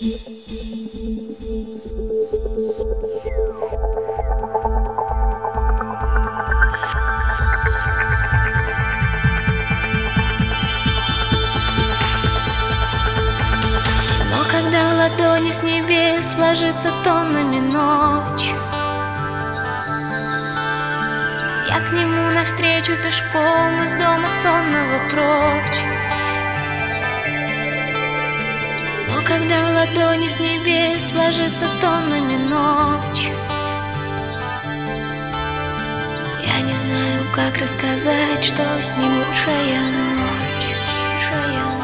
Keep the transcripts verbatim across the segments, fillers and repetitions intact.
Но когда в ладони с небес ложится тоннами ночь, я к нему навстречу пешком из дома сонного прочь. Но когда в ладони с небес ложится тоннами ночь, я не знаю, как рассказать, что с ним лучшая ночь, лучшая ночь.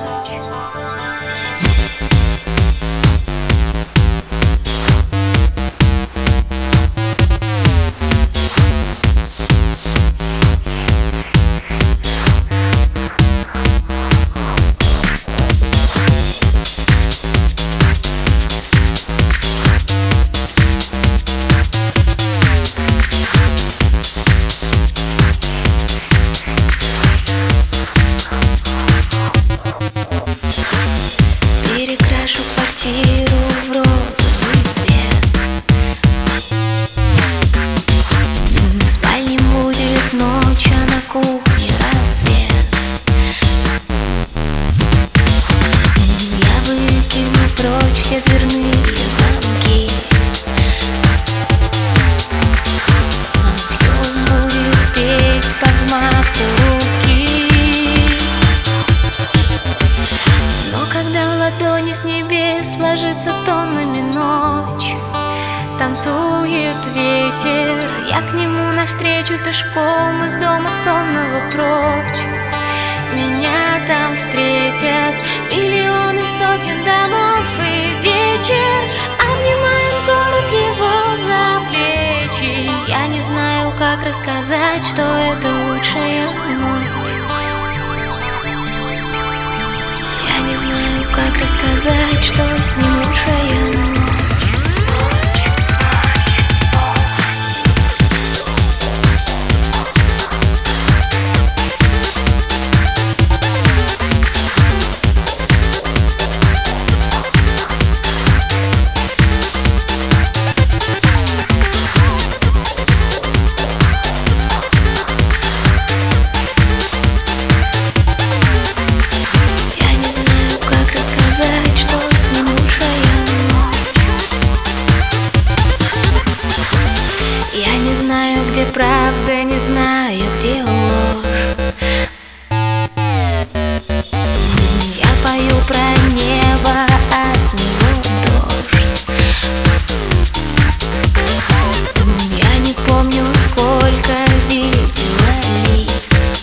Перекрашу квартиру в розовый цвет. В спальне будет ночь, а на кухне рассвет. Я выкину прочь все дверные замки. Все будет петь под взмаху руки. Но когда в ладони с небес ложится тоннами ночь, танцует ветер, я к нему навстречу пешком из дома сонного прочь. Меня там встретят миллионы сотен домов, и вечер обнимает город его за плечи. Я не знаю, как рассказать, что это лучшая ночь. Я не знаю, как рассказать, что с ним лучшая ночь. Я не знаю, где правда, не знаю, где ложь. Я пою про небо, а с него дождь. Я не помню, сколько видела лиц.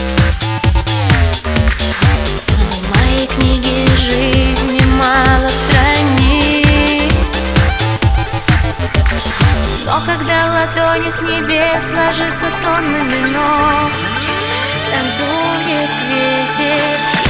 В моей книге жизни мало страниц. Но когда в ладони с небес ложится тоннами ночь, танцует ветер.